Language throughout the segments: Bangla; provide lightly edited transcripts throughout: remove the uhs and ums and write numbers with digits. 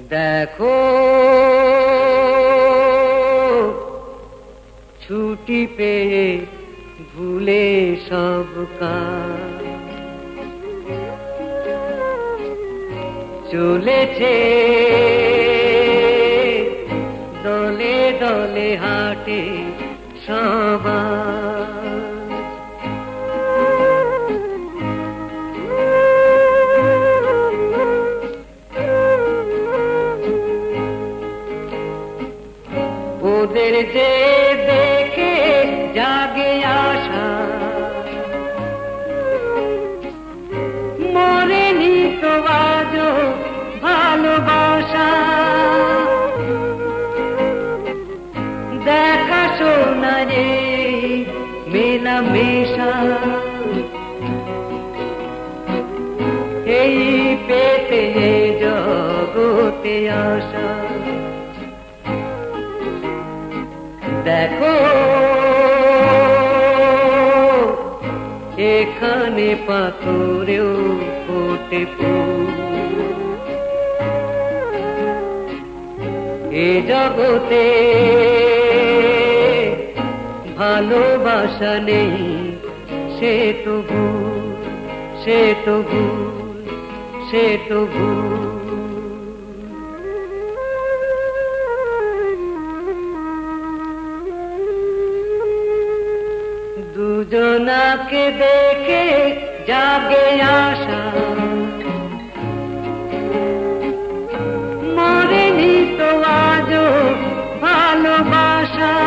দেখো ছুটি পেয়ে ভুলে সব কাজ চলেছে দলে দলে হাটে সবাই। ওদের যে দেখে জাগে আশা মরেনি তো আজও ভালোবাসা। দেখা শোনা রে মেলামেশা এই পেতে জগতে আশা। দেখো এখানে পাথরেও ফোটে ফুল, এ জগতে ভালোবাসা নেই সে তো ভুল, সে তো ভুল, সে তো ভুল। দুজনাকে দেখে জাগে আশা মরেনি তো আজও ভালোবাসা।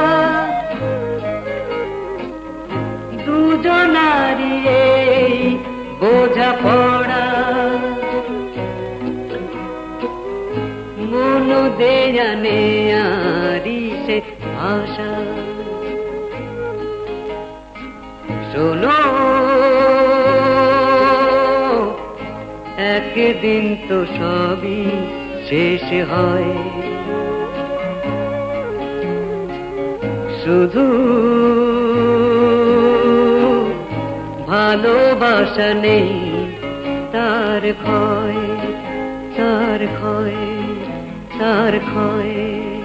দুজনারই এই বোঝা পড়া মন দেয়া নেয়ারি সে আশা। শোনো একদিন তো সবই শেষ হয়, শুধু ভালোবাসা নেই তার ক্ষয়, তার ক্ষয়, তার ক্ষয়।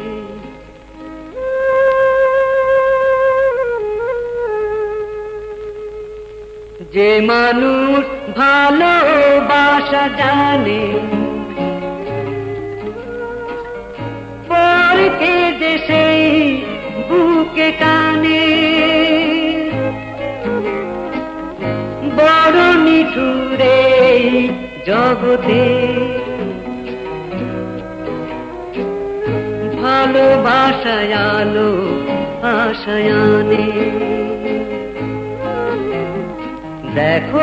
যে মানুষ ভালোবাসা জানে পরকে যে সেই বুকে টানে, বড় নিঠুরে জগতে ভালোবাসায় আলো আশায়ানে। দেখো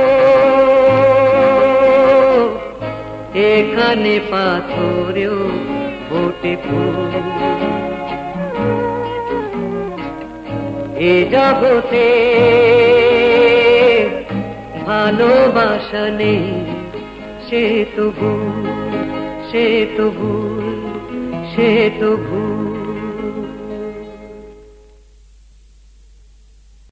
এখানে পাথরেও ফোটে ফুল, এ জগতে ভালোবাসা নেই সে তো ভুল, সে তো ভুল, সে তো ভুল।